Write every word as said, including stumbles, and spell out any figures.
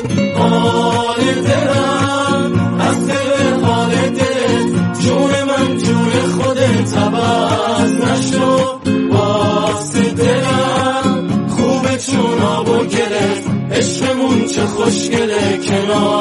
حال دلم از دل حال دلت، جون من جون خودت عوض نشو واسه دلم. خوبه چون آب و گلت، عشقمون چه خوشگله کنار